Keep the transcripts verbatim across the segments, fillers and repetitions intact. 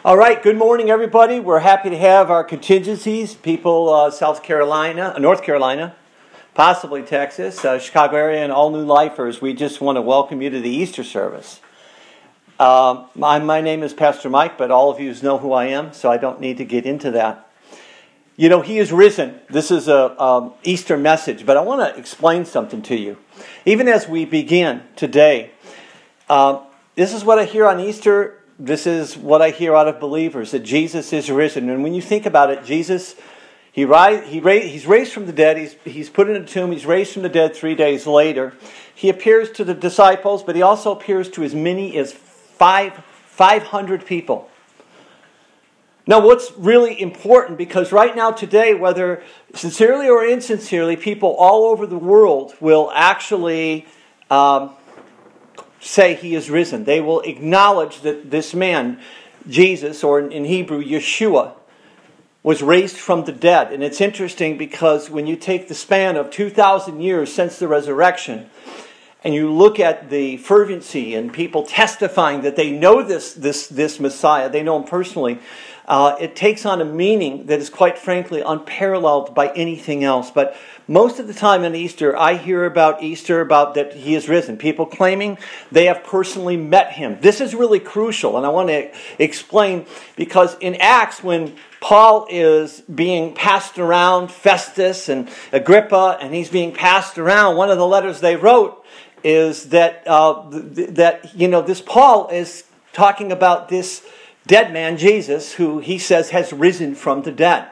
All right, good morning, everybody. We're happy to have our contingencies, people, uh, South Carolina, uh, North Carolina, possibly Texas, uh, Chicago area, and all new lifers. We just want to welcome you to the Easter service. Uh, my, my name is Pastor Mike, but all of you know who I am, so I don't need to get into that. You know, He is risen. This is a um, Easter message, but I want to explain something to you. Even as we begin today, uh, this is what I hear on Easter. This is what I hear out of believers, that Jesus is risen. And when you think about it, Jesus, he rise, he ra- he's raised from the dead. He's, he's put in a tomb. He's raised from the dead three days later. He appears to the disciples, but he also appears to as many as five, 500 people. Now, what's really important, because right now today, whether sincerely or insincerely, people all over the world will actually Um, say He is risen. They will acknowledge that this man, Jesus, or in Hebrew, Yeshua, was raised from the dead. And it's interesting because when you take the span of two thousand years since the resurrection, and you look at the fervency and people testifying that they know this, this, this Messiah, they know Him personally, uh, it takes on a meaning that is quite frankly unparalleled by anything else. But most of the time in Easter, I hear about Easter, about that He is risen. People claiming they have personally met Him. This is really crucial, and I want to explain, because in Acts, when Paul is being passed around, Festus and Agrippa, and he's being passed around, one of the letters they wrote is that, uh, th- that you know, this Paul is talking about this dead man, Jesus, who he says has risen from the dead.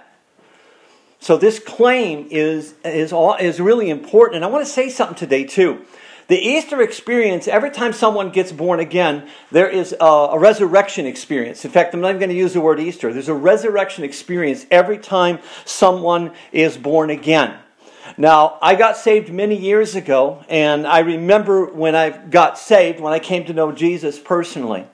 So this claim is, is, all, is really important. And I want to say something today too. The Easter experience, every time someone gets born again, there is a, a resurrection experience. In fact, I'm not even going to use the word Easter. There's a resurrection experience every time someone is born again. Now, I got saved many years ago, and I remember when I got saved, when I came to know Jesus personally,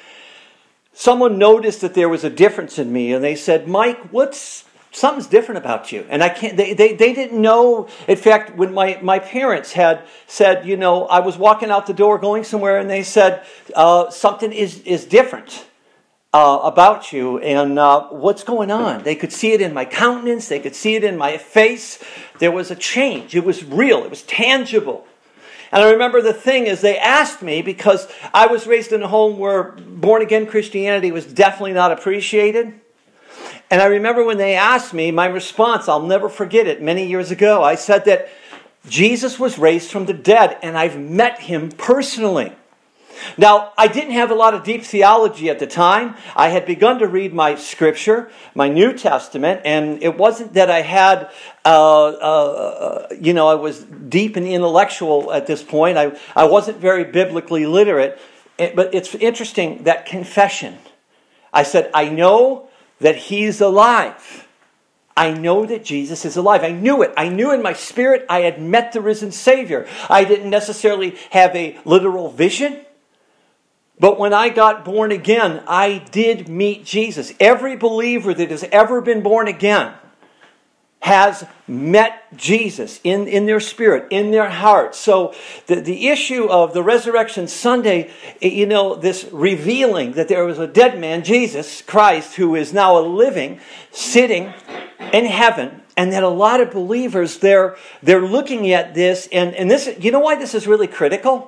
someone noticed that there was a difference in me, and they said, "Mike, what's something's different about you?" And I can't. They, they they didn't know. In fact, when my, my parents had said, you know, I was walking out the door going somewhere, and they said, uh, "Something is is different uh, about you, and uh, what's going on?" They could see it in my countenance. They could see it in my face. There was a change. It was real. It was tangible. And I remember the thing is, they asked me, because I was raised in a home where born-again Christianity was definitely not appreciated. And I remember when they asked me, my response, I'll never forget it, many years ago, I said that Jesus was raised from the dead, and I've met Him personally. Now, I didn't have a lot of deep theology at the time. I had begun to read my scripture, my New Testament, and it wasn't that I had, uh, uh, you know, I was deep and intellectual at this point. I, I wasn't very biblically literate, but it's interesting, that confession. I said, I know that He's alive. I know that Jesus is alive. I knew it. I knew in my spirit I had met the risen Savior. I didn't necessarily have a literal vision. But when I got born again, I did meet Jesus. Every believer that has ever been born again has met Jesus in, in their spirit, in their heart. So the, the issue of the Resurrection Sunday, you know, this revealing that there was a dead man, Jesus Christ, who is now a living, sitting in heaven, and that a lot of believers, they're, they're looking at this, and, and this, you know why this is really critical?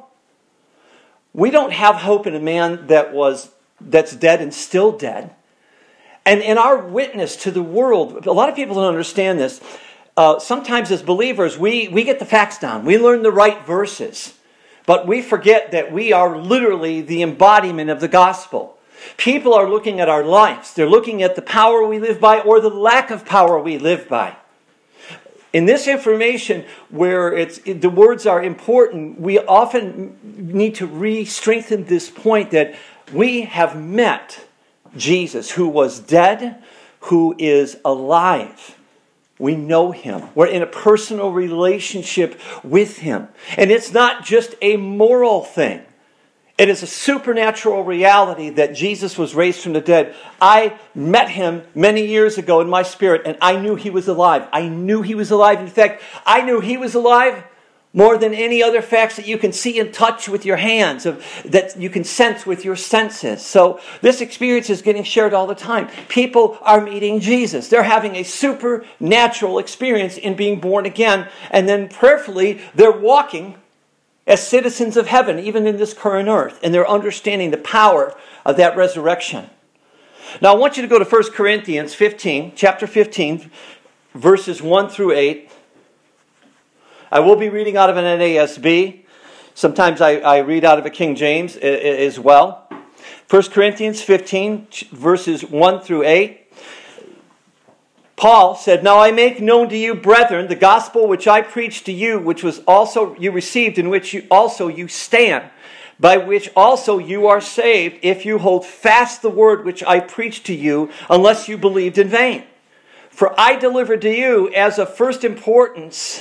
We don't have hope in a man that was that's dead and still dead. And in our witness to the world, a lot of people don't understand this. Uh, sometimes as believers, we, we get the facts down. We learn the right verses. But we forget that we are literally the embodiment of the gospel. People are looking at our lives. They're looking at the power we live by or the lack of power we live by. In this information, where it's the words are important, we often need to re-strengthen this point that we have met Jesus, who was dead, who is alive. We know Him. We're in a personal relationship with Him. And it's not just a moral thing. It is a supernatural reality that Jesus was raised from the dead. I met Him many years ago in my spirit, and I knew He was alive. I knew He was alive. In fact, I knew He was alive more than any other facts that you can see and touch with your hands, of, that you can sense with your senses. So this experience is getting shared all the time. People are meeting Jesus. They're having a supernatural experience in being born again, and then prayerfully they're walking as citizens of heaven, even in this current earth, and they're understanding the power of that resurrection. Now I want you to go to First Corinthians fifteen, chapter fifteen, verses one through eight. I will be reading out of an N A S B. Sometimes I, I read out of a King James as well. First Corinthians fifteen, verses one through eight. Paul said, "Now I make known to you, brethren, the gospel which I preached to you, which was also you received, in which you also you stand, by which also you are saved, if you hold fast the word which I preached to you, unless you believed in vain. For I delivered to you as of first importance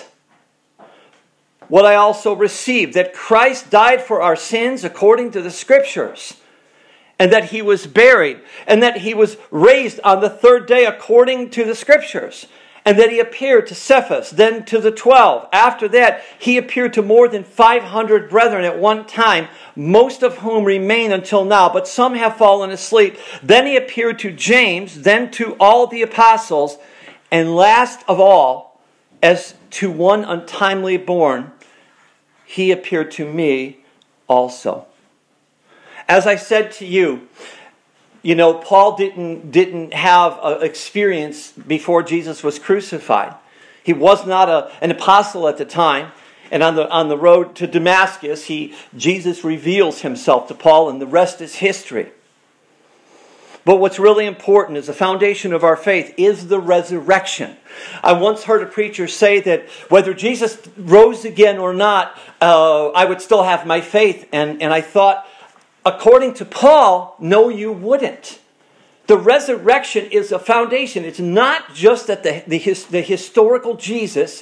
what I also received, that Christ died for our sins according to the Scriptures, and that He was buried, and that He was raised on the third day according to the Scriptures, and that He appeared to Cephas, then to the twelve. After that, He appeared to more than five hundred brethren at one time, most of whom remain until now, but some have fallen asleep. Then He appeared to James, then to all the apostles, and last of all, as to one untimely born, He appeared to me also." As I said to you, you know, Paul didn't, didn't have an experience before Jesus was crucified. He was not a, an apostle at the time. And on the, on the road to Damascus, he, Jesus reveals Himself to Paul, and the rest is history. But what's really important is the foundation of our faith is the resurrection. I once heard a preacher say that whether Jesus rose again or not, uh, I would still have my faith. And, and I thought, according to Paul, no, you wouldn't. The resurrection is a foundation. It's not just that the, the, his, the historical Jesus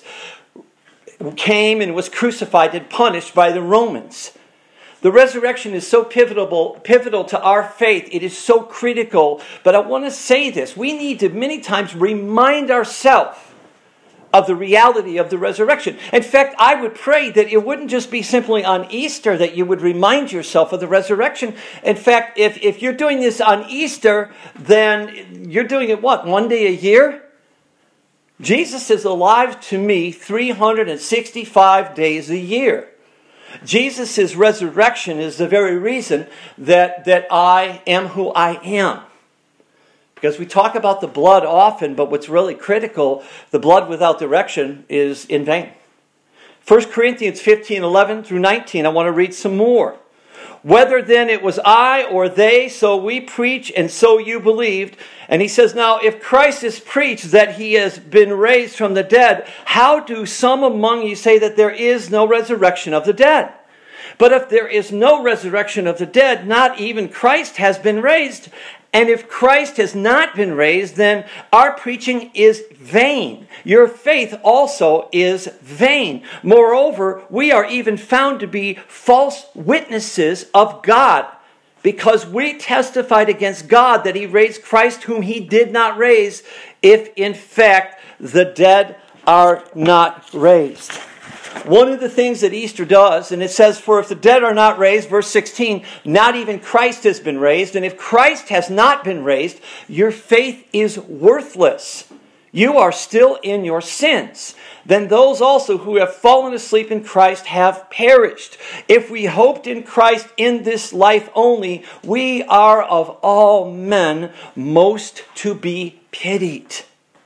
came and was crucified and punished by the Romans. The resurrection is so pivotal, pivotal to our faith. It is so critical. But I want to say this. We need to many times remind ourselves of the reality of the resurrection. In fact, I would pray that it wouldn't just be simply on Easter that you would remind yourself of the resurrection. In fact, if, if you're doing this on Easter, then you're doing it what? One day a year? Jesus is alive to me three hundred sixty-five days a year. Jesus' resurrection is the very reason that, that I am who I am. Because we talk about the blood often, but what's really critical, the blood without direction is in vain. First Corinthians fifteen, eleven through nineteen, I want to read some more. "Whether then it was I or they, so we preach, and so you believed." And he says, "Now if Christ is preached that He has been raised from the dead, how do some among you say that there is no resurrection of the dead? But if there is no resurrection of the dead, not even Christ has been raised. And if Christ has not been raised, then our preaching is vain. Your faith also is vain. Moreover, we are even found to be false witnesses of God, because we testified against God that He raised Christ whom He did not raise, if in fact the dead are not raised." One of the things that Easter does, and it says, "For if the dead are not raised," verse sixteen, "not even Christ has been raised. And if Christ has not been raised, your faith is worthless. You are still in your sins. Then those also who have fallen asleep in Christ have perished. If we hoped in Christ in this life only, we are of all men most to be pitied."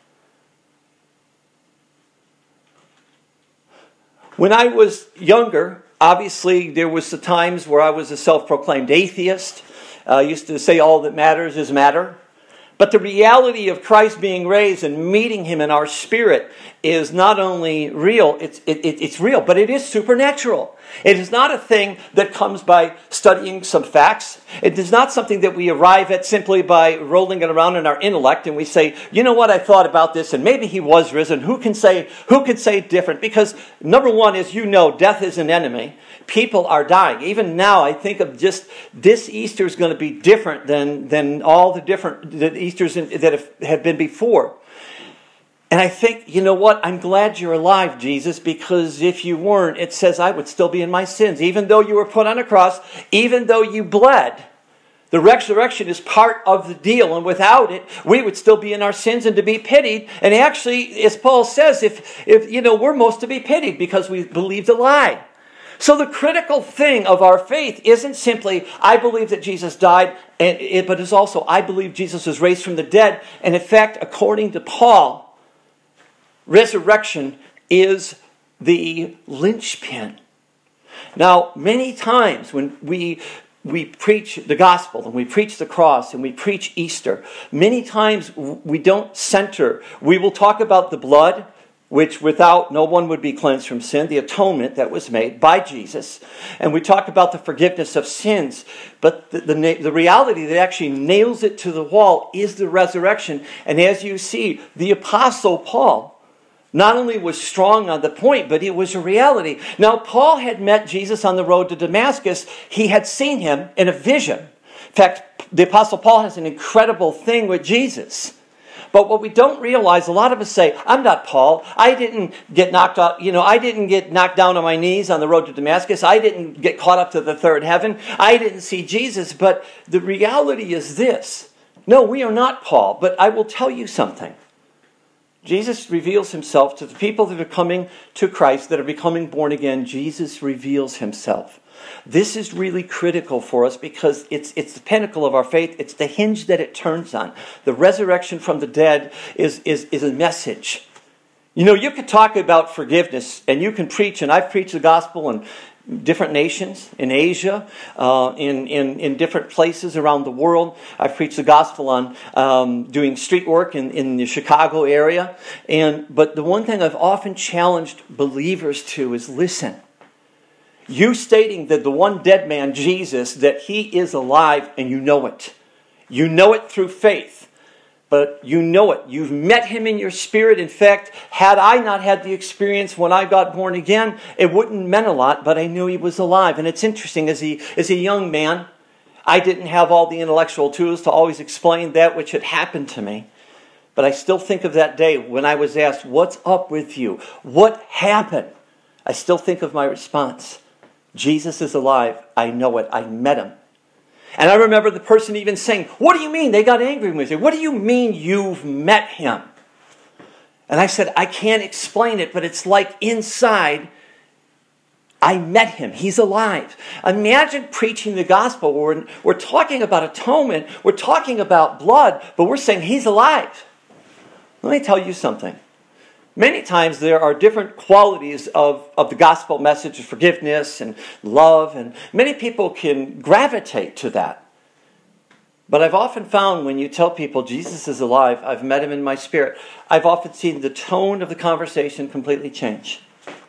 When I was younger, obviously there was the times where I was a self-proclaimed atheist. I used to say all that matters is matter. But the reality of Christ being raised and meeting Him in our spirit is not only real, it's, it, it, it's real, but it is supernatural. It is not a thing that comes by studying some facts. It is not something that we arrive at simply by rolling it around in our intellect and we say, you know what, I thought about this and maybe He was risen. Who can say, who can say different? Because number one, as you know, death is an enemy. People are dying. Even now, I think of just this Easter is going to be different than, than all the different the Easters in, that have, have been before. And I think, you know what? I'm glad you're alive, Jesus, because if you weren't, it says I would still be in my sins. Even though you were put on a cross, even though you bled, the resurrection is part of the deal. And without it, we would still be in our sins and to be pitied. And actually, as Paul says, if, if you know, we're most to be pitied because we believed a lie. So the critical thing of our faith isn't simply, I believe that Jesus died, and it, but it's also, I believe Jesus was raised from the dead. And in fact, according to Paul, resurrection is the linchpin. Now, many times when we we preach the gospel and we preach the cross and we preach Easter, many times we don't center. We will talk about the blood, which without no one would be cleansed from sin, the atonement that was made by Jesus. And we talk about the forgiveness of sins. But the, the, the reality that actually nails it to the wall is the resurrection. And as you see, the Apostle Paul not only was strong on the point, but it was a reality. Now, Paul had met Jesus on the road to Damascus. He had seen him in a vision. In fact, the Apostle Paul has an incredible thing with Jesus. But what we don't realize, a lot of us say, I'm not Paul. I didn't get knocked out, you know, I didn't get knocked down on my knees on the road to Damascus. I didn't get caught up to the third heaven. I didn't see Jesus. But the reality is this. No, we are not Paul. But I will tell you something. Jesus reveals himself to the people that are coming to Christ, that are becoming born again. Jesus reveals himself. This is really critical for us because it's it's the pinnacle of our faith. It's the hinge that it turns on. The resurrection from the dead is, is, is a message. You know, you could talk about forgiveness and you can preach, and I've preached the gospel in different nations, in Asia, uh, in, in, in different places around the world. I've preached the gospel on um, doing street work in, in the Chicago area. And but the one thing I've often challenged believers to is listen. You stating that the one dead man, Jesus, that he is alive and you know it. You know it through faith. But you know it. You've met him in your spirit. In fact, had I not had the experience when I got born again, it wouldn't have meant a lot, but I knew he was alive. And it's interesting, as, he, as a young man, I didn't have all the intellectual tools to always explain that which had happened to me. But I still think of that day when I was asked, what's up with you? What happened? I still think of my response. Jesus is alive. I know it. I met him. And I remember the person even saying, what do you mean? They got angry with you. What do you mean you've met him? And I said, I can't explain it, but it's like inside, I met him. He's alive. Imagine preaching the gospel. We're, we're talking about atonement. We're talking about blood, but we're saying he's alive. Let me tell you something. Many times there are different qualities of, of the gospel message of forgiveness and love, and many people can gravitate to that. But I've often found when you tell people Jesus is alive, I've met him in my spirit, I've often seen the tone of the conversation completely change.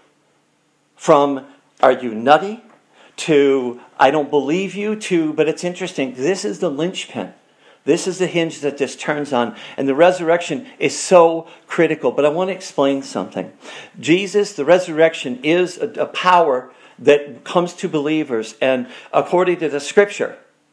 From, are you nutty? To, I don't believe you, to, but it's interesting, this is the linchpin. This is the hinge that this turns on. And the resurrection is so critical. But I want to explain something. Jesus, the resurrection, is a, a power that comes to believers. And according to the scripture,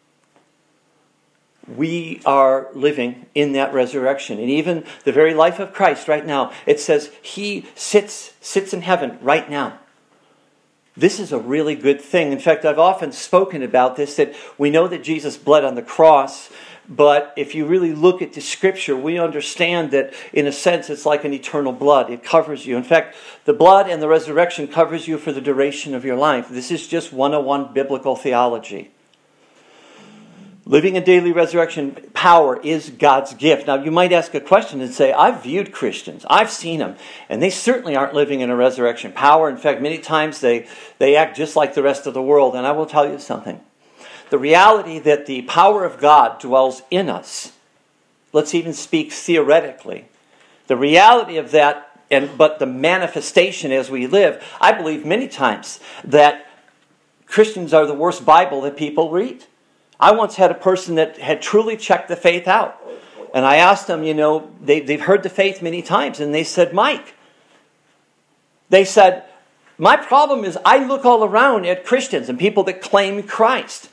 we are living in that resurrection. And even the very life of Christ right now, it says he sits, sits in heaven right now. This is a really good thing. In fact, I've often spoken about this, that we know that Jesus bled on the cross. But if you really look at the scripture, we understand that in a sense it's like an eternal blood. It covers you. In fact, the blood and the resurrection covers you for the duration of your life. This is just one oh one biblical theology. Living in daily resurrection power is God's gift. Now you might ask a question and say, I've viewed Christians. I've seen them. And they certainly aren't living in a resurrection power. In fact, many times they, they act just like the rest of the world. And I will tell you something. The reality that the power of God dwells in us, let's even speak theoretically, the reality of that, and but the manifestation as we live, I believe many times that Christians are the worst Bible that people read. I once had a person that had truly checked the faith out. And I asked them, you know, they, they've heard the faith many times, and they said, Mike, they said, my problem is I look all around at Christians and people that claim Christ.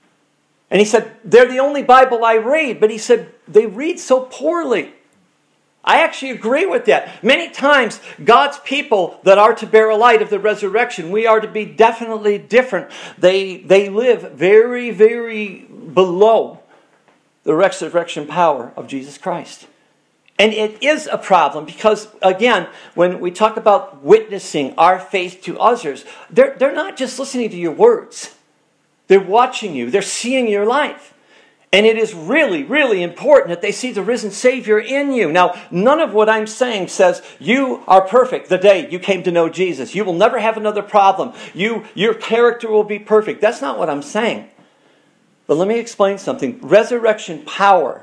And he said, they're the only Bible I read. But he said, they read so poorly. I actually agree with that. Many times, God's people that are to bear a light of the resurrection, we are to be definitely different. They, they live very, very below the resurrection power of Jesus Christ. And it is a problem because, again, when we talk about witnessing our faith to others, they're, they're not just listening to your words. They're watching you. They're seeing your life. And it is really, really important that they see the risen Savior in you. Now, none of what I'm saying says you are perfect the day you came to know Jesus. You will never have another problem. You, your character will be perfect. That's not what I'm saying. But let me explain something. Resurrection power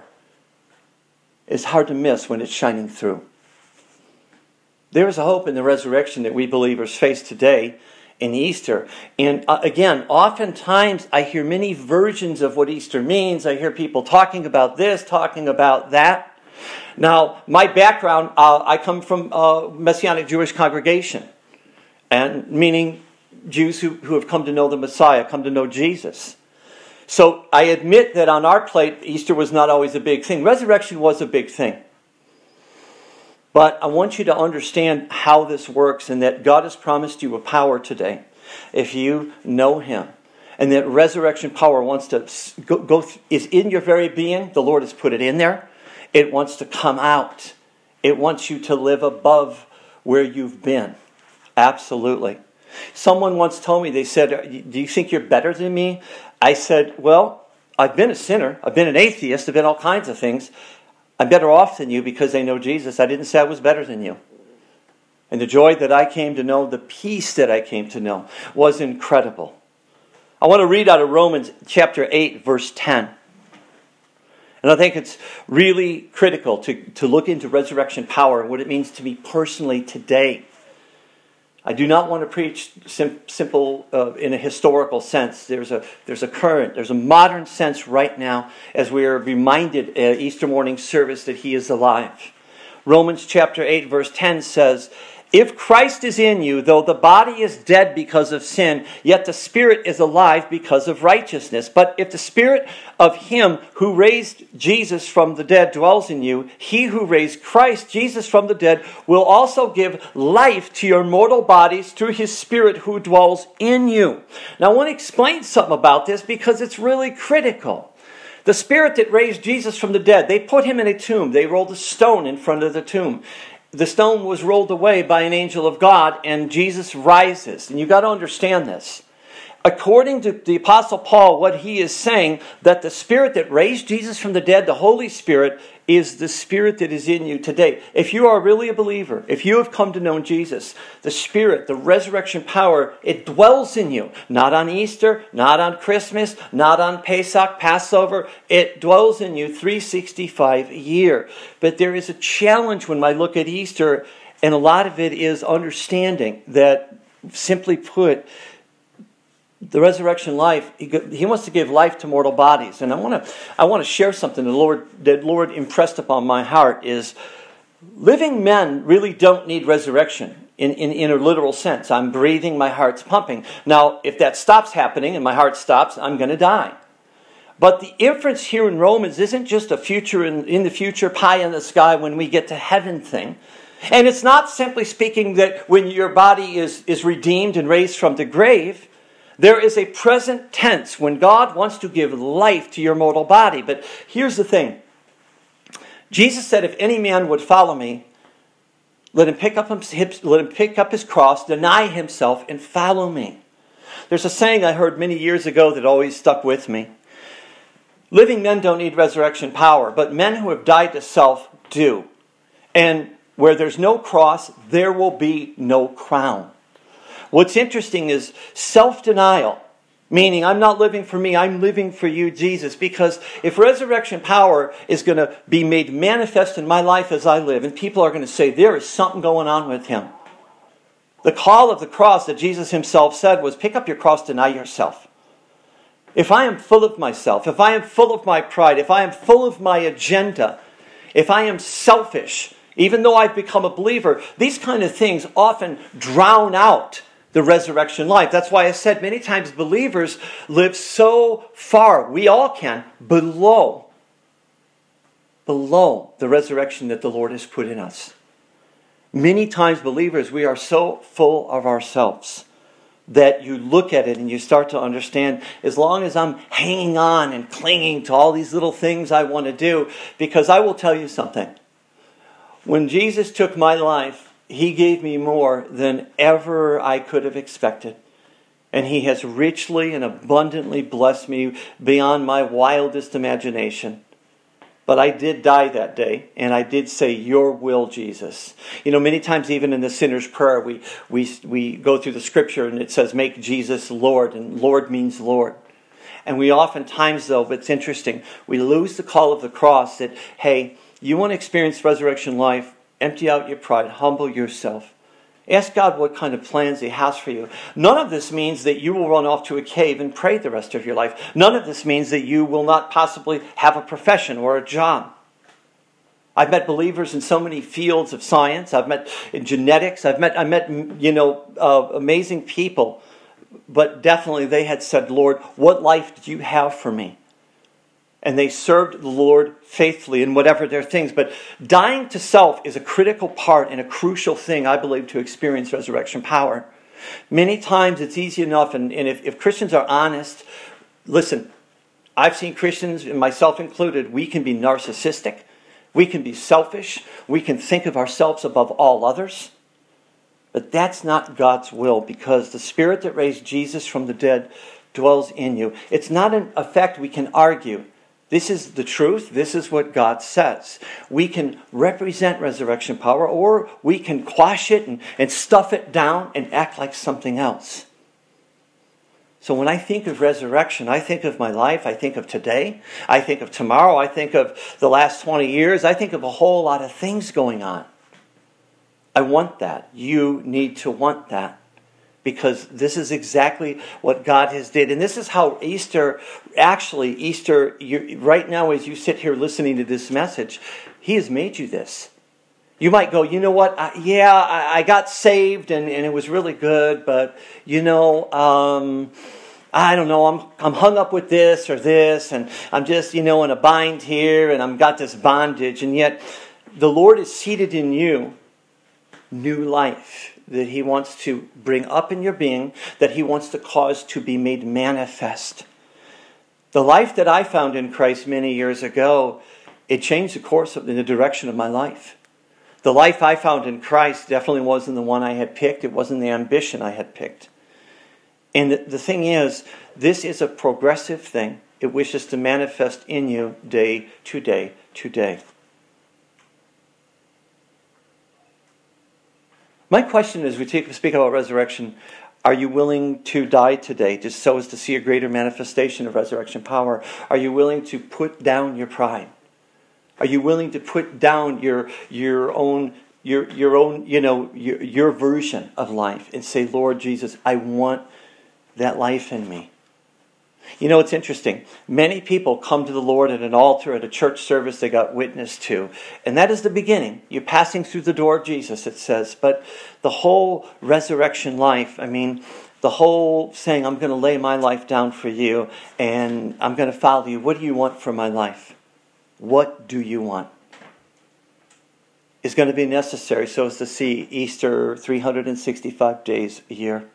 is hard to miss when it's shining through. There is a hope in the resurrection that we believers face today in Easter. And uh, again, oftentimes I hear many versions of what Easter means. I hear people talking about this, talking about that. Now, my background, uh, I come from a Messianic Jewish congregation, and meaning Jews who, who have come to know the Messiah, come to know Jesus. So I admit that on our plate, Easter was not always a big thing. Resurrection was a big thing. But I want you to understand how this works and that God has promised you a power today if you know Him. And that resurrection power wants to go, go is in your very being. The Lord has put it in there. It wants to come out. It wants you to live above where you've been. Absolutely. Someone once told me, they said, do you think you're better than me? I said, well, I've been a sinner. I've been an atheist. I've been all kinds of things. I'm better off than you because I know Jesus. I didn't say I was better than you. And the joy that I came to know, the peace that I came to know was incredible. I want to read out of Romans chapter eight, verse ten. And I think it's really critical to, to look into resurrection power and what it means to me personally today. I do not want to preach sim- simple uh, in a historical sense. There's a there's a current, there's a modern sense right now as we are reminded at Easter morning service that He is alive. Romans chapter eight verse ten says, if Christ is in you, though the body is dead because of sin, yet the Spirit is alive because of righteousness. But if the Spirit of Him who raised Jesus from the dead dwells in you, He who raised Christ Jesus from the dead will also give life to your mortal bodies through His Spirit who dwells in you. Now I want to explain something about this because it's really critical. The Spirit that raised Jesus from the dead, they put Him in a tomb. They rolled a stone in front of the tomb. The stone was rolled away by an angel of God, and Jesus rises. And you've got to understand this. According to the Apostle Paul, what he is saying, that the Spirit that raised Jesus from the dead, the Holy Spirit, is the Spirit that is in you today. If you are really a believer, if you have come to know Jesus, the Spirit, the resurrection power, it dwells in you. Not on Easter, not on Christmas, not on Pesach, Passover. It dwells in you three hundred sixty-five a year. But there is a challenge when I look at Easter, and a lot of it is understanding that, simply put, the resurrection life, he, he wants to give life to mortal bodies. And I want to I want to share something the Lord that Lord impressed upon my heart is living men really don't need resurrection in, in, in a literal sense. I'm breathing, my heart's pumping. Now, if that stops happening and my heart stops, I'm going to die. But the inference here in Romans isn't just a future in, in the future, pie in the sky when we get to heaven thing. And it's not simply speaking that when your body is, is redeemed and raised from the grave. There is a present tense when God wants to give life to your mortal body. But here's the thing. Jesus said, if any man would follow me, let him pick up his, let him pick up his cross, deny himself, and follow me. There's a saying I heard many years ago that always stuck with me. Living men don't need resurrection power, but men who have died to self do. And where there's no cross, there will be no crown. What's interesting is self-denial, meaning I'm not living for me, I'm living for you, Jesus. Because if resurrection power is going to be made manifest in my life as I live, and people are going to say, there is something going on with him. The call of the cross that Jesus Himself said was, pick up your cross, deny yourself. If I am full of myself, if I am full of my pride, if I am full of my agenda, if I am selfish, even though I've become a believer, these kind of things often drown out the resurrection life. That's why I said many times believers live so far, we all can, below below the resurrection that the Lord has put in us. Many times, believers, we are so full of ourselves that you look at it and you start to understand, as long as I'm hanging on and clinging to all these little things I want to do, because I will tell you something. When Jesus took my life, He gave me more than ever I could have expected. And He has richly and abundantly blessed me beyond my wildest imagination. But I did die that day, and I did say, "Your will, Jesus." You know, many times even in the sinner's prayer, we we we go through the scripture and it says, "Make Jesus Lord," and Lord means Lord. And we oftentimes, though, it's interesting, we lose the call of the cross that, hey, you want to experience resurrection life, empty out your pride, humble yourself. Ask God what kind of plans He has for you. None of this means that you will run off to a cave and pray the rest of your life. None of this means that you will not possibly have a profession or a job. I've met believers in so many fields of science. I've met in genetics. I've met, I met, you know, uh, amazing people. But definitely they had said, "Lord, what life do you have for me?" And they served the Lord faithfully in whatever their things. But dying to self is a critical part and a crucial thing, I believe, to experience resurrection power. Many times it's easy enough, and, and if, if Christians are honest, listen, I've seen Christians, and myself included, we can be narcissistic, we can be selfish, we can think of ourselves above all others. But that's not God's will, because the Spirit that raised Jesus from the dead dwells in you. It's not an effect we can argue. This is the truth. This is what God says. We can represent resurrection power, or we can quash it and, and stuff it down and act like something else. So when I think of resurrection, I think of my life. I think of today. I think of tomorrow. I think of the last twenty years. I think of a whole lot of things going on. I want that. You need to want that. Because this is exactly what God has did. And this is how Easter, actually, Easter, you, right now as you sit here listening to this message, He has made you this. You might go, you know what, I, yeah, I, I got saved and, and it was really good, but, you know, um, I don't know, I'm I'm hung up with this or this, and I'm just, you know, in a bind here, and I've got this bondage, and yet the Lord is seated in you new life that He wants to bring up in your being, that He wants to cause to be made manifest. The life that I found in Christ many years ago, it changed the course of, in the direction of my life. The life I found in Christ definitely wasn't the one I had picked. It wasn't the ambition I had picked. And the, the thing is, this is a progressive thing. It wishes to manifest in you day to day to day. My question as we take, speak about resurrection, are you willing to die today just so as to see a greater manifestation of resurrection power? Are you willing to put down your pride? Are you willing to put down your your own your your own you know your, your version of life and say, "Lord Jesus, I want that life in me"? You know, it's interesting. Many people come to the Lord at an altar, at a church service they got witnessed to. And that is the beginning. You're passing through the door of Jesus, it says. But the whole resurrection life, I mean, the whole saying, "I'm going to lay my life down for you and I'm going to follow you. What do you want for my life? What do you want?" is going to be necessary so as to see Easter three hundred sixty-five days a year.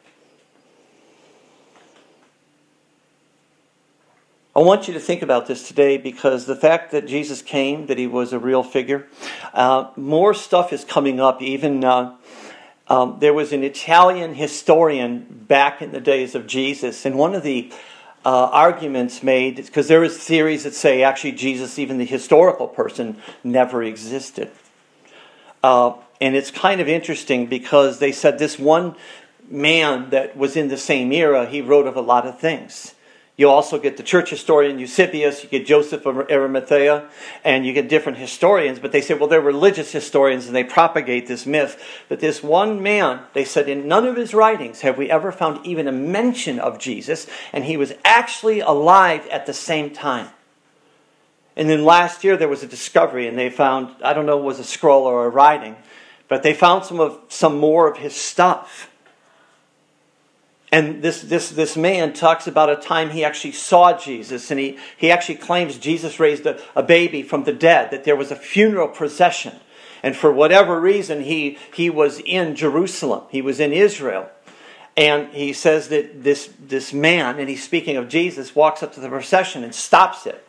I want you to think about this today, because the fact that Jesus came, that He was a real figure, uh, more stuff is coming up. Even uh, um, there was an Italian historian back in the days of Jesus, and one of the uh, arguments made, because there is theories that say actually Jesus, even the historical person, never existed. Uh, and it's kind of interesting because they said this one man that was in the same era, he wrote of a lot of things. You also get the church historian Eusebius, you get Joseph of Arimathea, and you get different historians. But they say, well, they're religious historians, and they propagate this myth that this one man, they said, in none of his writings have we ever found even a mention of Jesus, and he was actually alive at the same time. And then last year there was a discovery, and they found, I don't know if it was a scroll or a writing, but they found some of some more of his stuff. And this, this, this man talks about a time he actually saw Jesus, and he, he actually claims Jesus raised a, a baby from the dead, that there was a funeral procession. And for whatever reason, he, he was in Jerusalem. He was in Israel. And he says that this, this man, and he's speaking of Jesus, walks up to the procession and stops it.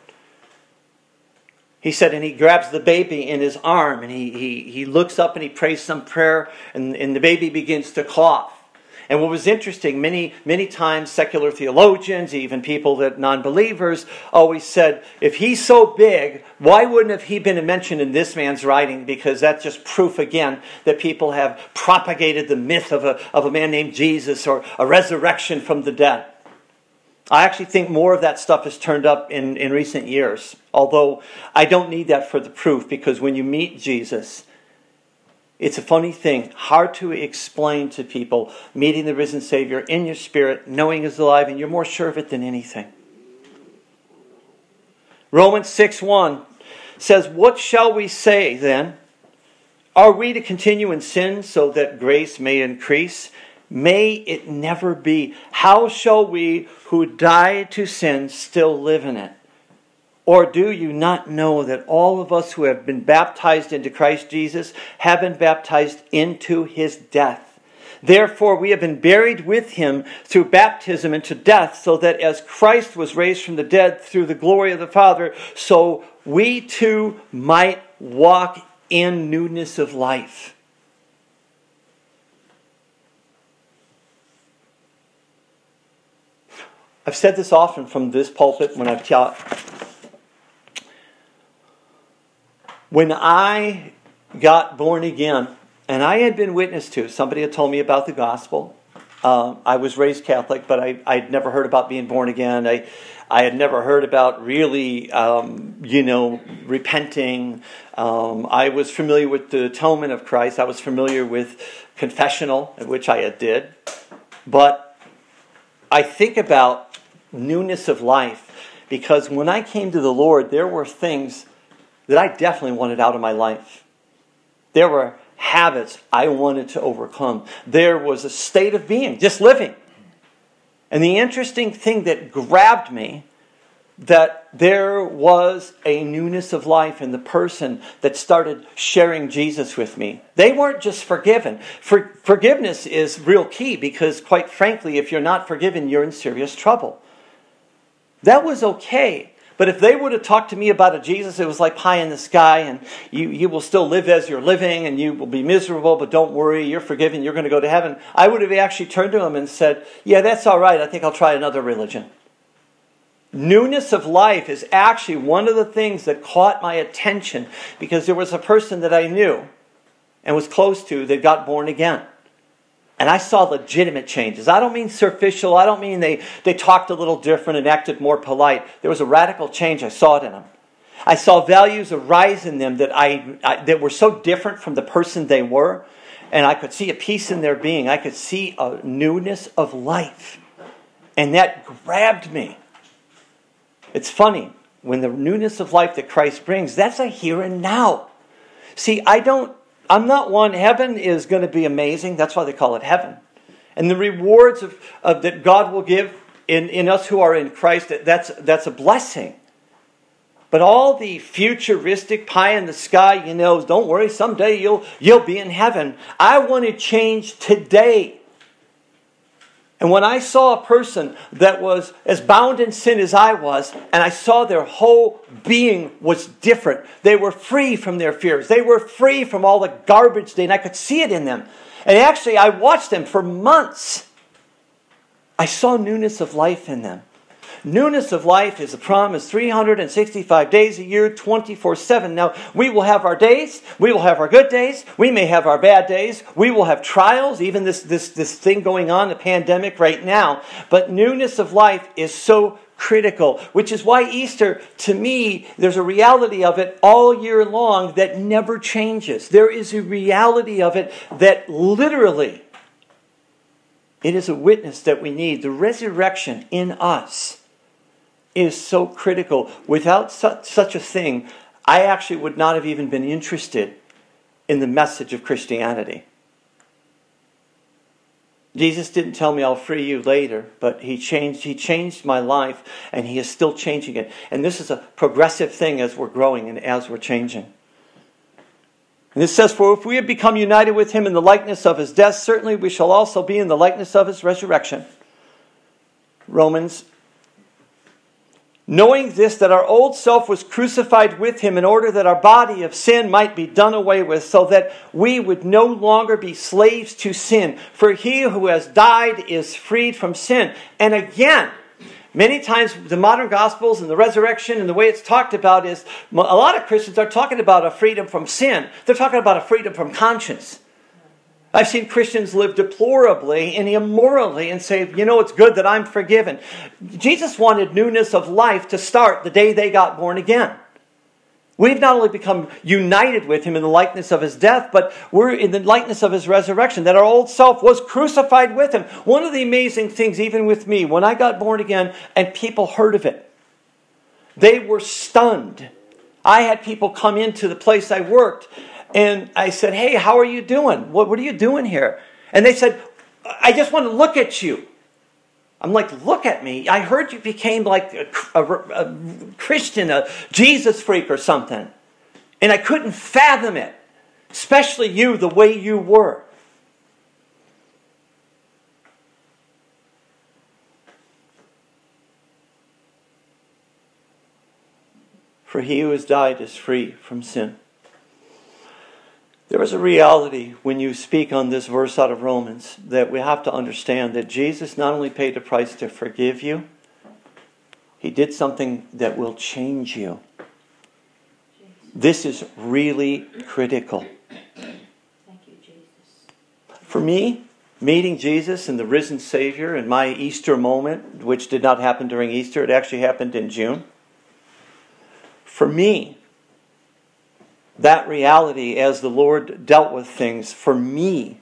He said, and he grabs the baby in his arm, and he, he, he looks up and he prays some prayer, and, and the baby begins to cough. And what was interesting, many, many times secular theologians, even people that non-believers, always said, if he's so big, why wouldn't have he been mentioned in this man's writing? Because that's just proof again that people have propagated the myth of a, of a man named Jesus or a resurrection from the dead. I actually think more of that stuff has turned up in, in recent years. Although I don't need that for the proof, because when you meet Jesus, it's a funny thing, hard to explain to people, meeting the risen Savior in your spirit, knowing He's alive, and you're more sure of it than anything. Romans six one says, what shall we say then? Are we to continue in sin so that grace may increase? May it never be. How shall we who died to sin still live in it? Or do you not know that all of us who have been baptized into Christ Jesus have been baptized into His death? Therefore we have been buried with Him through baptism into death, so that as Christ was raised from the dead through the glory of the Father, so we too might walk in newness of life. I've said this often from this pulpit when I've taught. When I got born again, and I had been witness to, somebody had told me about the gospel. Uh, I was raised Catholic, but I, I'd never heard about being born again. I, I had never heard about really, um, you know, repenting. Um, I was familiar with the atonement of Christ. I was familiar with confessional, which I did. But I think about newness of life, because when I came to the Lord, there were things that I definitely wanted out of my life. There were habits I wanted to overcome. There was a state of being, just living. And the interesting thing that grabbed me, that there was a newness of life in the person that started sharing Jesus with me. They weren't just forgiven. For, forgiveness is real key, because quite frankly, if you're not forgiven, you're in serious trouble. That was okay. But if they would have talked to me about a Jesus, it was like pie in the sky, and you, you will still live as you're living, and you will be miserable, but don't worry, you're forgiven, you're going to go to heaven. I would have actually turned to them and said, yeah, that's all right, I think I'll try another religion. Newness of life is actually one of the things that caught my attention, because there was a person that I knew and was close to that got born again. And I saw legitimate changes. I don't mean superficial. I don't mean they, they talked a little different and acted more polite. There was a radical change. I saw it in them. I saw values arise in them that I, I that were so different from the person they were. And I could see a peace in their being. I could see a newness of life. And that grabbed me. It's funny. When the newness of life that Christ brings, that's a here and now. See, I don't I'm not one, heaven is going to be amazing. That's why they call it heaven. And the rewards of, of that God will give in, in us who are in Christ, that's, that's a blessing. But all the futuristic pie in the sky, you know, don't worry, someday you'll, you'll be in heaven. I want to change today. And when I saw a person that was as bound in sin as I was, and I saw their whole being was different. They were free from their fears. They were free from all the garbage they, and I could see it in them. And actually, I watched them for months. I saw newness of life in them. Newness of life is a promise three hundred sixty-five days a year, twenty-four seven. Now, we will have our days. We will have our good days. We may have our bad days. We will have trials, even this, this, this thing going on, the pandemic right now. But newness of life is so critical, which is why Easter, to me, there's a reality of it all year long that never changes. There is a reality of it that literally, it is a witness that we need. The resurrection in us is so critical. Without such, such a thing, I actually would not have even been interested in the message of Christianity. Jesus didn't tell me I'll free you later, but he changed, he changed my life, and he is still changing it. And this is a progressive thing as we're growing and as we're changing. And it says, for if we have become united with him in the likeness of his death, certainly we shall also be in the likeness of his resurrection. Romans. Knowing this, that our old self was crucified with him in order that our body of sin might be done away with, so that we would no longer be slaves to sin. For he who has died is freed from sin. And again, many times the modern gospels and the resurrection and the way it's talked about is, a lot of Christians are talking about a freedom from sin. They're talking about a freedom from conscience. I've seen Christians live deplorably and immorally and say, you know, it's good that I'm forgiven. Jesus wanted newness of life to start the day they got born again. We've not only become united with him in the likeness of his death, but we're in the likeness of his resurrection, that our old self was crucified with him. One of the amazing things, even with me, when I got born again and people heard of it, they were stunned. I had people come into the place I worked, and I said, hey, how are you doing? What, what are you doing here? And they said, I just want to look at you. I'm like, look at me. I heard you became like a, a, a Christian, a Jesus freak or something. And I couldn't fathom it. Especially you, the way you were. For he who has died is free from sin. There is a reality when you speak on this verse out of Romans that we have to understand that Jesus not only paid the price to forgive you, he did something that will change you. This is really critical. Thank you, Jesus. For me, meeting Jesus and the risen Savior in my Easter moment, which did not happen during Easter, it actually happened in June. For me, that reality, as the Lord dealt with things, for me,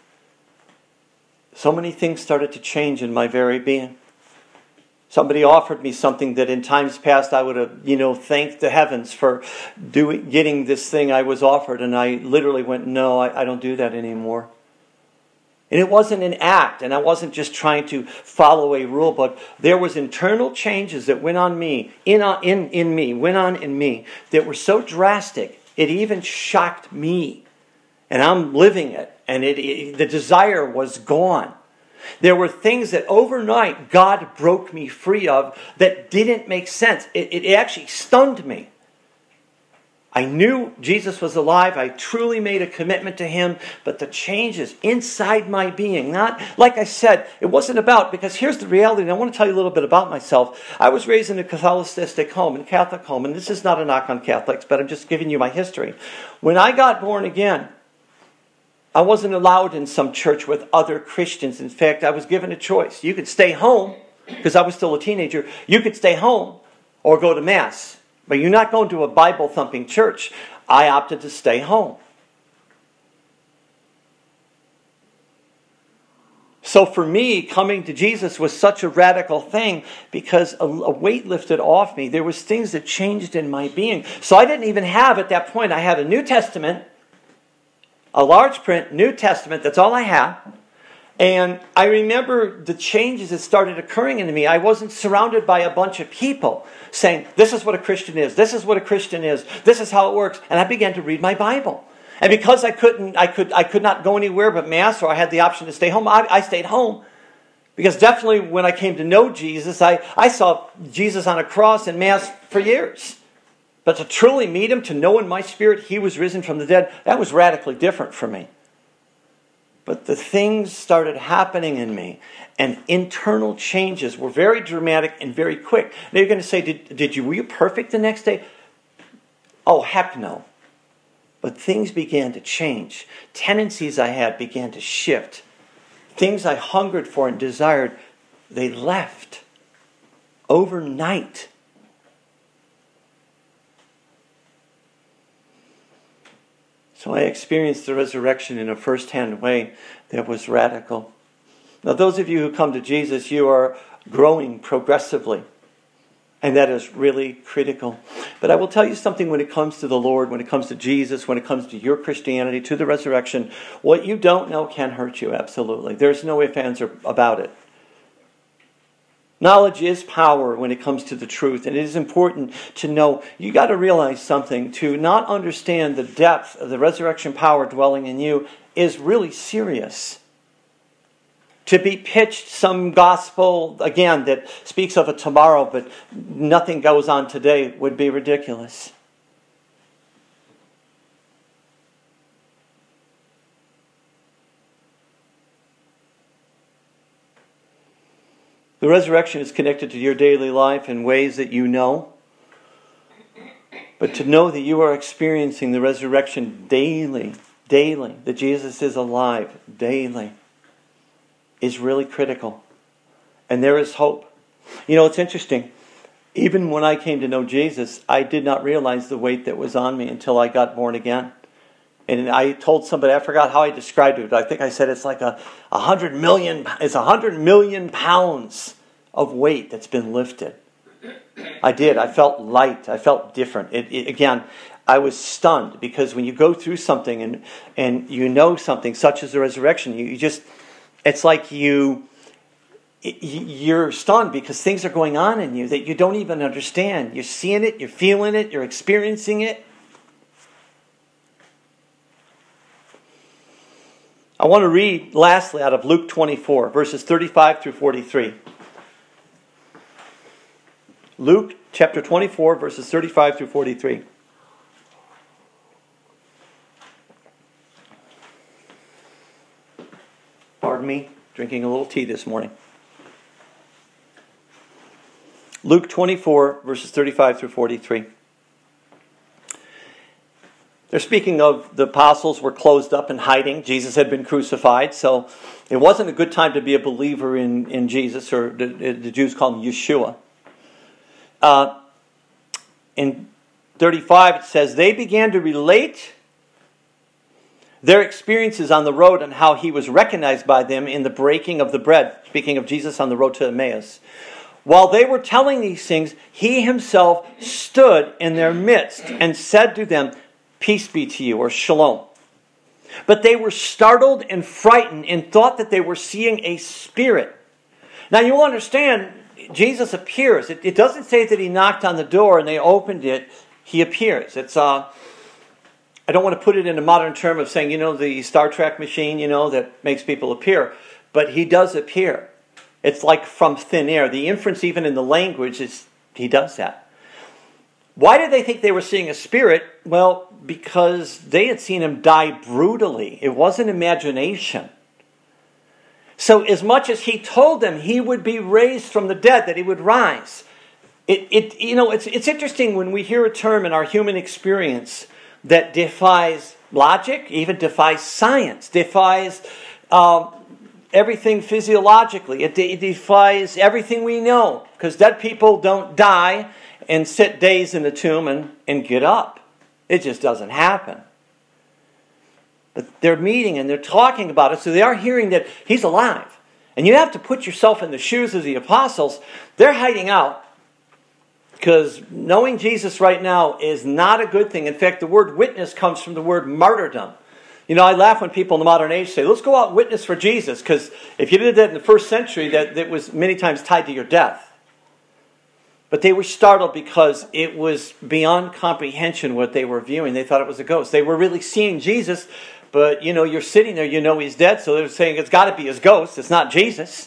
so many things started to change in my very being. Somebody offered me something that in times past I would have, you know, thanked the heavens for doing, getting this thing I was offered. And I literally went, no, I, I don't do that anymore. And it wasn't an act, and I wasn't just trying to follow a rule book. There was internal changes that went on me, in, in, in me, went on in me, that were so drastic. It even shocked me. And I'm living it. And it, it, the desire was gone. There were things that overnight God broke me free of that didn't make sense. It, it actually stunned me. I knew Jesus was alive. I truly made a commitment to him. But the changes inside my being, not, like I said, it wasn't about, because here's the reality, and I want to tell you a little bit about myself. I was raised in a Catholicistic home, in a Catholic home, and this is not a knock on Catholics, but I'm just giving you my history. When I got born again, I wasn't allowed in some church with other Christians. In fact, I was given a choice. You could stay home, because I was still a teenager. You could stay home or go to Mass. But you're not going to a Bible-thumping church. I opted to stay home. So for me, coming to Jesus was such a radical thing because a, a weight lifted off me. There was things that changed in my being. So I didn't even have, at that point, I had a New Testament, a large print New Testament. That's all I had. And I remember the changes that started occurring in me. I wasn't surrounded by a bunch of people saying, this is what a Christian is, this is what a Christian is, this is how it works. And I began to read my Bible. And because I couldn't, I could I could not go anywhere but Mass, or I had the option to stay home, I, I stayed home. Because definitely when I came to know Jesus, I, I saw Jesus on a cross in Mass for years. But to truly meet him, to know in my spirit he was risen from the dead, that was radically different for me. But the things started happening in me, and internal changes were very dramatic and very quick. Now you're going to say, did, did you, were you perfect the next day? Oh, heck no. But things began to change. Tendencies I had began to shift. Things I hungered for and desired, they left overnight. So I experienced the resurrection in a first-hand way that was radical. Now, those of you who come to Jesus, you are growing progressively. And that is really critical. But I will tell you something when it comes to the Lord, when it comes to Jesus, when it comes to your Christianity, to the resurrection. What you don't know can hurt you, absolutely. There's no ifs, ands, or about it. Knowledge is power when it comes to the truth. And it is important to know, you got to realize something. To not understand the depth of the resurrection power dwelling in you is really serious. To be pitched some gospel, again, that speaks of a tomorrow, but nothing goes on today, would be ridiculous. The resurrection is connected to your daily life in ways that you know. But to know that you are experiencing the resurrection daily, daily, that Jesus is alive daily, is really critical. And there is hope. You know, it's interesting. Even when I came to know Jesus, I did not realize the weight that was on me until I got born again. And I told somebody, I forgot how I described it, but I think I said it's like a, a hundred million, it's a hundred million pounds of weight that's been lifted. I did. I felt light. I felt different. It, it, again, I was stunned, because when you go through something and and you know something such as the resurrection, you, you just, it's like you, you're stunned because things are going on in you that you don't even understand. You're seeing it, you're feeling it, you're experiencing it. I want to read lastly out of Luke twenty-four, verses thirty-five through forty-three. Luke chapter twenty-four, verses thirty-five through forty-three. Pardon me, drinking a little tea this morning. Luke twenty-four, verses thirty-five through forty-three. They're speaking of the apostles were closed up and hiding. Jesus had been crucified, so it wasn't a good time to be a believer in, in Jesus, or the, the Jews call him Yeshua. Uh, in thirty-five it says, they began to relate their experiences on the road and how he was recognized by them in the breaking of the bread. Speaking of Jesus on the road to Emmaus. While they were telling these things, he himself stood in their midst and said to them, peace be to you, or shalom. But they were startled and frightened and thought that they were seeing a spirit. Now you'll understand, Jesus appears. It, it doesn't say that he knocked on the door and they opened it. He appears. It's uh, I don't want to put it in a modern term of saying, you know, the Star Trek machine, you know, that makes people appear. But he does appear. It's like from thin air. The inference even in the language is he does that. Why did they think they were seeing a spirit? Well, because they had seen him die brutally. It wasn't imagination. So as much as he told them he would be raised from the dead, that he would rise, it, it you know, it's it's interesting when we hear a term in our human experience that defies logic, even defies science, defies um, everything physiologically. It, de- it defies everything we know, because dead people don't die and sit days in the tomb and, and get up. It just doesn't happen. But they're meeting and they're talking about it, so they are hearing that he's alive. And you have to put yourself in the shoes of the apostles. They're hiding out, because knowing Jesus right now is not a good thing. In fact, the word witness comes from the word martyrdom. You know, I laugh when people in the modern age say, let's go out and witness for Jesus, because if you did that in the first century, that, that was many times tied to your death. But they were startled because it was beyond comprehension what they were viewing. They thought it was a ghost. They were really seeing Jesus, but, you know, you're sitting there, you know he's dead, so they were saying it's got to be his ghost. It's not Jesus.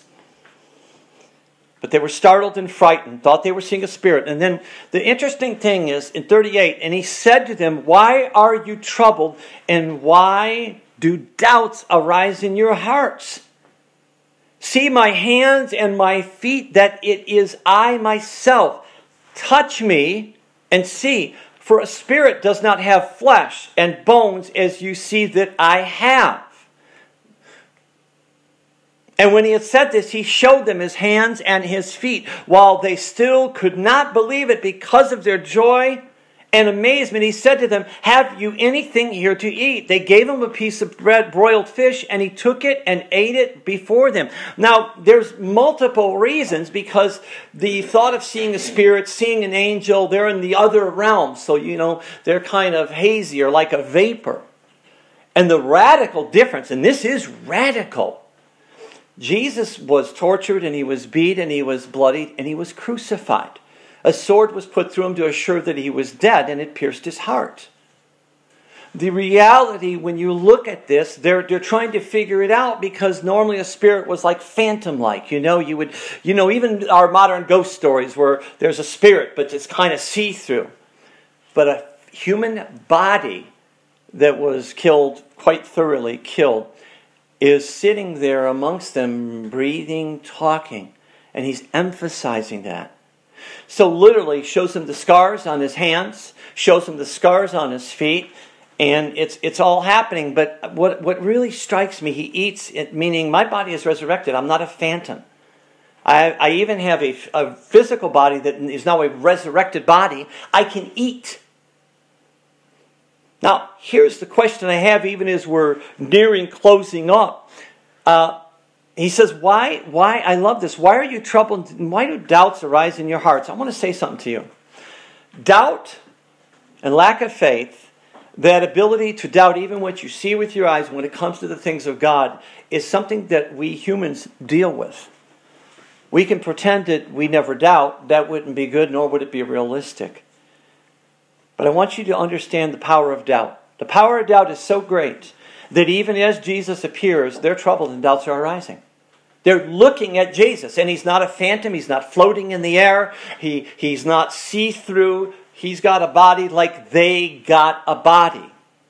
But they were startled and frightened, thought they were seeing a spirit. And then the interesting thing is, in thirty-eight, and he said to them, why are you troubled, and why do doubts arise in your hearts? See my hands and my feet, that it is I myself. Touch me and see. For a spirit does not have flesh and bones as you see that I have. And when he had said this, he showed them his hands and his feet. While they still could not believe it because of their joy and amazement, he said to them, "Have you anything here to eat?" They gave him a piece of bread, broiled fish, and he took it and ate it before them. Now, there's multiple reasons, because the thought of seeing a spirit, seeing an angel, they're in the other realm. So, you know, they're kind of hazy or like a vapor. And the radical difference, and this is radical, Jesus was tortured and he was beat and he was bloodied and he was crucified. A sword was put through him to assure that he was dead, and it pierced his heart. The reality, when you look at this, they're they're trying to figure it out, because normally a spirit was like phantom-like. You know, you would, you know, even our modern ghost stories where there's a spirit, but it's kind of see-through. But a human body that was killed, quite thoroughly killed, is sitting there amongst them, breathing, talking, and he's emphasizing that. So literally shows him the scars on his hands, shows him the scars on his feet, and it's it's all happening. But what, what really strikes me, he eats, it, meaning my body is resurrected. I'm not a phantom. I, I even have a, a physical body that is now a resurrected body. I can eat. Now, here's the question I have, even as we're nearing closing up. Uh, He says, why, why, I love this, why are you troubled, and why do doubts arise in your hearts? I want to say something to you. Doubt and lack of faith, that ability to doubt even what you see with your eyes when it comes to the things of God, is something that we humans deal with. We can pretend that we never doubt. That wouldn't be good, nor would it be realistic. But I want you to understand the power of doubt. The power of doubt is so great that even as Jesus appears, they're troubled and doubts are arising. They're looking at Jesus, and he's not a phantom. He's not floating in the air. He, he's not see-through. He's got a body like they got a body.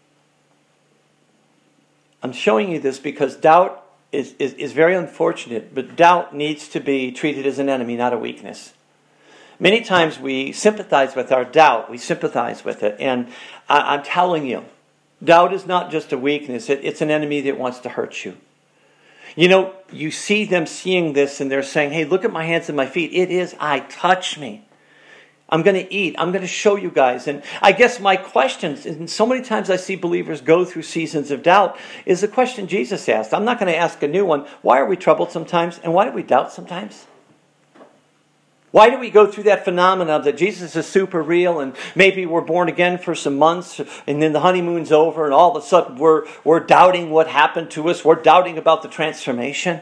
I'm showing you this because doubt is, is, is very unfortunate, but doubt needs to be treated as an enemy, not a weakness. Many times we sympathize with our doubt. We sympathize with it. And I, I'm telling you, doubt is not just a weakness. It, it's an enemy that wants to hurt you. You know, you see them seeing this and they're saying, hey, look at my hands and my feet. It is I. Touch me. I'm going to eat. I'm going to show you guys. And I guess my questions, and so many times I see believers go through seasons of doubt, is the question Jesus asked. I'm not going to ask a new one. Why are we troubled sometimes? And why do we doubt sometimes? Why do we go through that phenomenon that Jesus is super real, and maybe we're born again for some months and then the honeymoon's over and all of a sudden we're, we're doubting what happened to us. We're doubting about the transformation.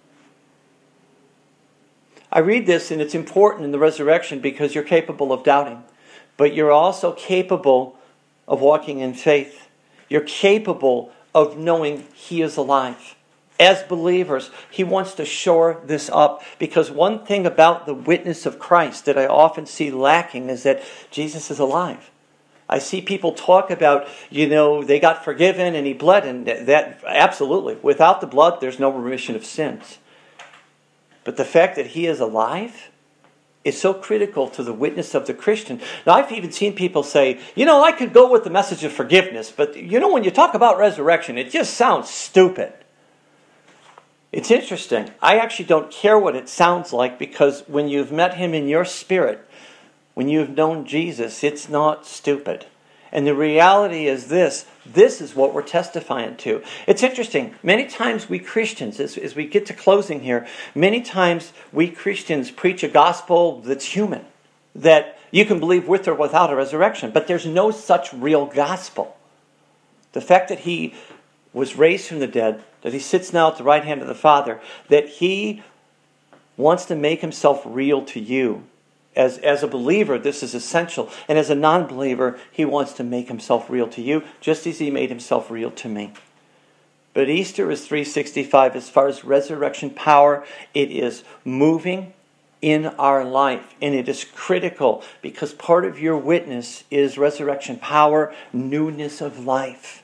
I read this, and it's important in the resurrection because you're capable of doubting. But you're also capable of walking in faith. You're capable of knowing He is alive. As believers, He wants to shore this up, because one thing about the witness of Christ that I often see lacking is that Jesus is alive. I see people talk about, you know, they got forgiven and He bled, and that absolutely, without the blood, there's no remission of sins. But the fact that He is alive is so critical to the witness of the Christian. Now, I've even seen people say, you know, I could go with the message of forgiveness, but you know, when you talk about resurrection, it just sounds stupid. It's interesting. I actually don't care what it sounds like, because when you've met Him in your spirit, when you've known Jesus, it's not stupid. And the reality is this. This is what we're testifying to. It's interesting. Many times we Christians, as, as we get to closing here, many times we Christians preach a gospel that's human, that you can believe with or without a resurrection. But there's no such real gospel. The fact that He was raised from the dead, that He sits now at the right hand of the Father, that He wants to make Himself real to you. As, as a believer, this is essential. And as a non-believer, He wants to make Himself real to you, just as He made Himself real to me. But Easter is three sixty-five. As far as resurrection power, it is moving in our life. And it is critical, because part of your witness is resurrection power, newness of life.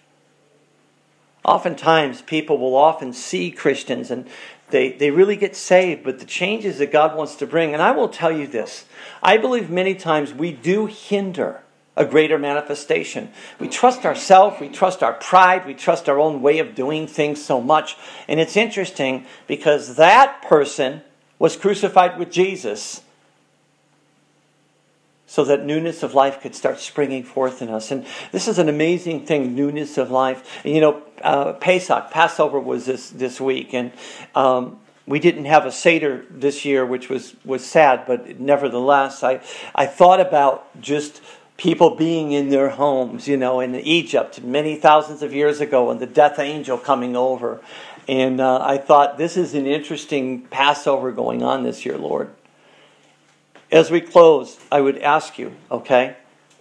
Oftentimes, people will often see Christians and they, they really get saved, but the changes that God wants to bring, and I will tell you this, I believe many times we do hinder a greater manifestation. We trust ourselves, we trust our pride, we trust our own way of doing things so much. And it's interesting, because that person was crucified with Jesus so that newness of life could start springing forth in us. And this is an amazing thing, newness of life. And, you know, uh, Pesach, Passover was this, this week, and um, we didn't have a Seder this year, which was, was sad, but nevertheless, I, I thought about just people being in their homes, you know, in Egypt many thousands of years ago, and the death angel coming over. And uh, I thought, this is an interesting Passover going on this year, Lord. As we close, I would ask you, okay,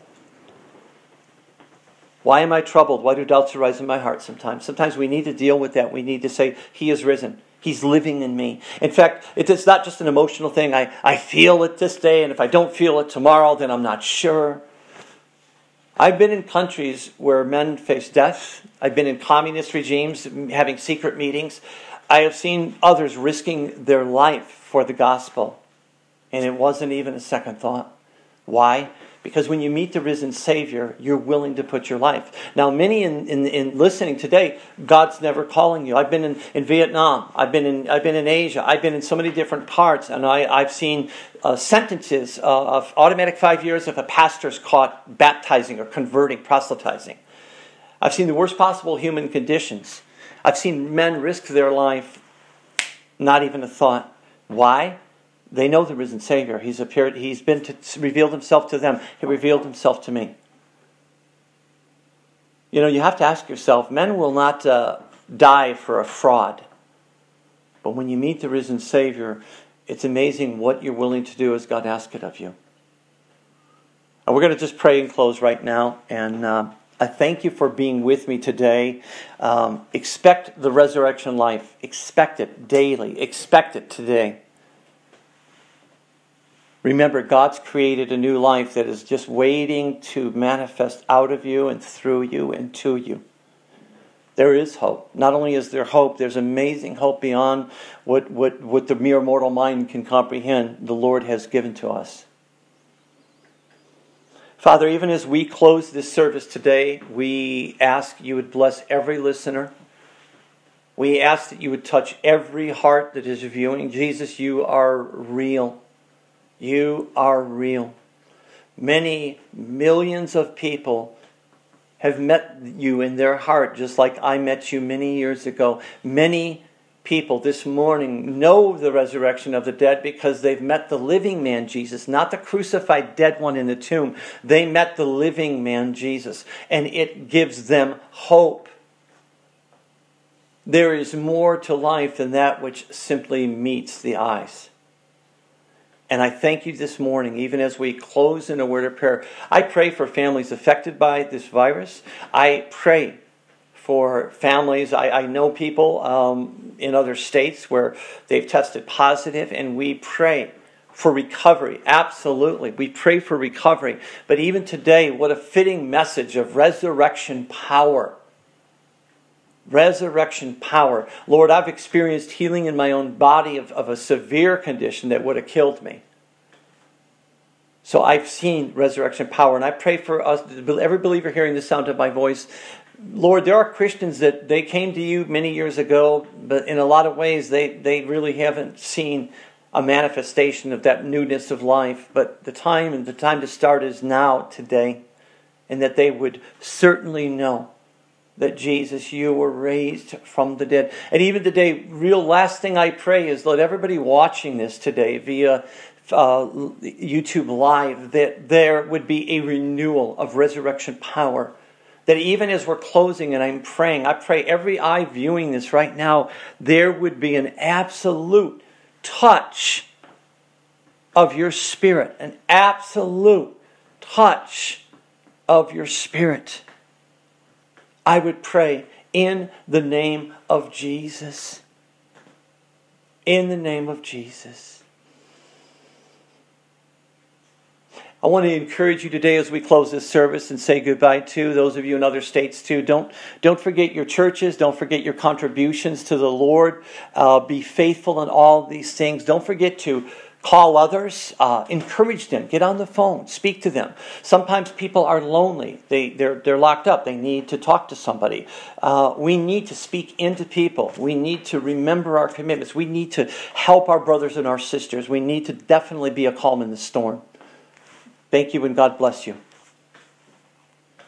why am I troubled? Why do doubts arise in my heart sometimes? Sometimes we need to deal with that. We need to say, He is risen. He's living in me. In fact, it's not just an emotional thing. I, I feel it this day, and if I don't feel it tomorrow, then I'm not sure. I've been in countries where men face death. I've been in communist regimes having secret meetings. I have seen others risking their life for the gospel. And it wasn't even a second thought. Why? Because when you meet the risen Savior, you're willing to put your life. Now, many in, in, in listening today, God's never calling you. I've been in, in Vietnam. I've been in I've been in Asia. I've been in so many different parts, and I, I've seen uh, sentences uh, of automatic five years if a pastor's caught baptizing or converting, proselytizing. I've seen the worst possible human conditions. I've seen men risk their life, not even a thought. Why? They know the risen Savior. He's appeared. He's been to, revealed Himself to them. He revealed Himself to me. You know, you have to ask yourself, men will not uh, die for a fraud. But when you meet the risen Savior, it's amazing what you're willing to do as God asks it of you. And we're going to just pray and close right now. And uh, I thank you for being with me today. Um, expect the resurrection life. Expect it daily. Expect it today. Remember, God's created a new life that is just waiting to manifest out of you and through you and to you. There is hope. Not only is there hope, there's amazing hope beyond what, what, what the mere mortal mind can comprehend. The Lord has given to us. Father, even as we close this service today, we ask you would bless every listener. We ask that you would touch every heart that is viewing. Jesus, you are real. You are real. Many millions of people have met you in their heart, just like I met you many years ago. Many people this morning know the resurrection of the dead because they've met the living man, Jesus, not the crucified dead one in the tomb. They met the living man, Jesus, and it gives them hope. There is more to life than that which simply meets the eyes. And I thank you this morning, even as we close in a word of prayer. I pray for families affected by this virus. I pray for families. I, I know people um, in other states where they've tested positive, and we pray for recovery. Absolutely. We pray for recovery. But even today, what a fitting message of resurrection power. Resurrection power. Lord, I've experienced healing in my own body of, of a severe condition that would have killed me. So I've seen resurrection power, and I pray for us, every believer hearing the sound of my voice. Lord, there are Christians that they came to you many years ago, but in a lot of ways they, they really haven't seen a manifestation of that newness of life. But the time and the time to start is now, today, and that they would certainly know that Jesus, you were raised from the dead. And even today, real last thing I pray is let everybody watching this today via uh, YouTube Live, that there would be a renewal of resurrection power. That even as we're closing and I'm praying, I pray every eye viewing this right now, there would be an absolute touch of your Spirit. An absolute touch of your Spirit. I would pray in the name of Jesus. In the name of Jesus. I want to encourage you today as we close this service and say goodbye to those of you in other states too. Don't, don't forget your churches. Don't forget your contributions to the Lord. Uh, be faithful in all these things. Don't forget to call others, uh, encourage them, get on the phone, speak to them. Sometimes people are lonely. They, they're, they're locked up. They need to talk to somebody. Uh, we need to speak into people. We need to remember our commitments. We need to help our brothers and our sisters. We need to definitely be a calm in the storm. Thank you and God bless you.